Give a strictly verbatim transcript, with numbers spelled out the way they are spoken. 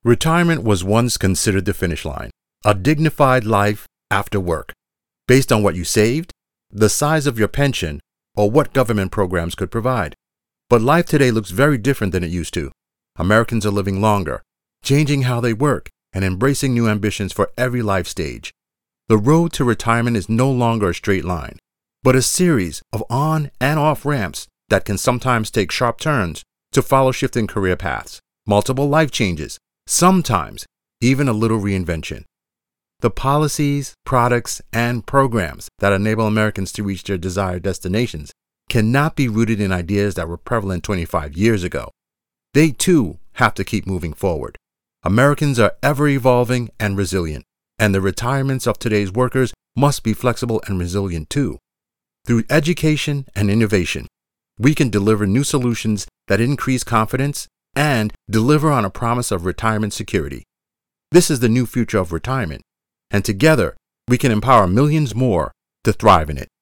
Retirement was once considered the finish line, a dignified life after work, based on what you saved, the size of your pension, or what government programs could provide. But life today looks very different than it used to. Americans are living longer, changing how they work, and embracing new ambitions for every life stage. The road to retirement is no longer a straight line, but a series of on and off ramps that can sometimes take sharp turns to follow shifting career paths, multiple life changes, sometimes even a little reinvention. The policies, products, and programs that enable Americans to reach their desired destinations cannot be rooted in ideas that were prevalent twenty-five years ago. They too have to keep moving forward. Americans are ever evolving and resilient, and the retirements of today's workers must be flexible and resilient too. Through education and innovation, we can deliver new solutions that increase confidence and deliver on a promise of retirement security. This is the new future of retirement, and together we can empower millions more to thrive in it.